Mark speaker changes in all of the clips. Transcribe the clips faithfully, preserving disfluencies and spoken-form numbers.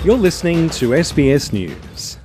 Speaker 1: You're listening to S B S News.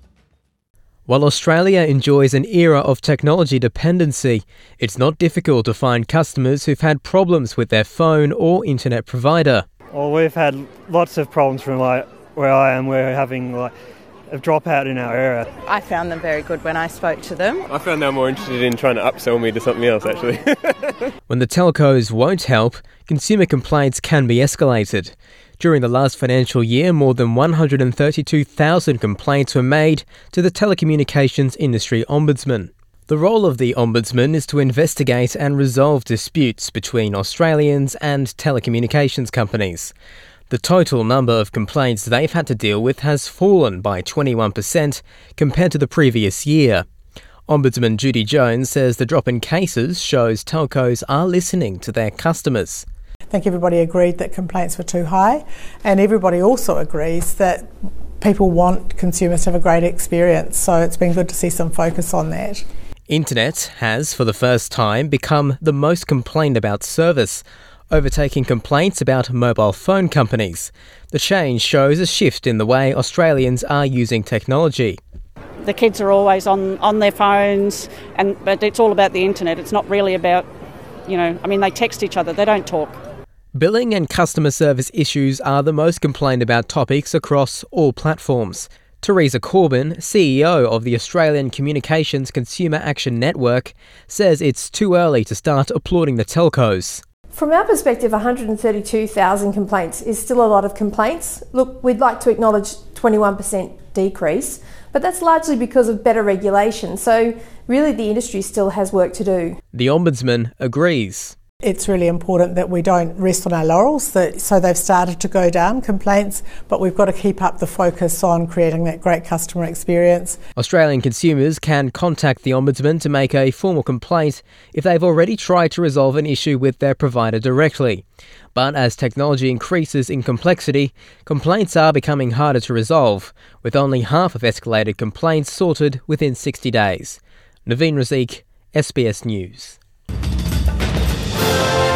Speaker 2: While Australia enjoys an era of technology dependency, it's not difficult to find customers who've had problems with their phone or internet provider.
Speaker 3: Well, we've had lots of problems from like where I am. We're having like a dropout in our area.
Speaker 4: I found them very good when I spoke to them.
Speaker 5: I found they were more interested in trying to upsell me to something else, actually.
Speaker 2: When the telcos won't help, consumer complaints can be escalated. During the last financial year, more than one hundred thirty-two thousand complaints were made to the Telecommunications Industry Ombudsman. The role of the Ombudsman is to investigate and resolve disputes between Australians and telecommunications companies. The total number of complaints they've had to deal with has fallen by twenty-one percent compared to the previous year. Ombudsman Judy Jones says the drop in cases shows telcos are listening to their customers.
Speaker 6: I think everybody agreed that complaints were too high, and everybody also agrees that people want consumers to have a great experience, so it's been good to see some focus on that.
Speaker 2: Internet has, for the first time, become the most complained about service, overtaking complaints about mobile phone companies. The change shows a shift in the way Australians are using technology.
Speaker 7: The kids are always on, on their phones, and but it's all about the internet. It's not really about, you know, I mean, they text each other, they don't talk.
Speaker 2: Billing and customer service issues are the most complained about topics across all platforms. Teresa Corbin, C E O of the Australian Communications Consumer Action Network, says it's too early to start applauding the telcos.
Speaker 8: From our perspective, one hundred thirty-two thousand complaints is still a lot of complaints. Look, we'd like to acknowledge twenty-one percent decrease, but that's largely because of better regulation. So really the industry still has work to do.
Speaker 2: The Ombudsman agrees.
Speaker 6: It's really important that we don't rest on our laurels, that, so they've started to go down, complaints, but we've got to keep up the focus on creating that great customer experience.
Speaker 2: Australian consumers can contact the Ombudsman to make a formal complaint if they've already tried to resolve an issue with their provider directly. But as technology increases in complexity, complaints are becoming harder to resolve, with only half of escalated complaints sorted within sixty days. Naveen Razik, S B S News.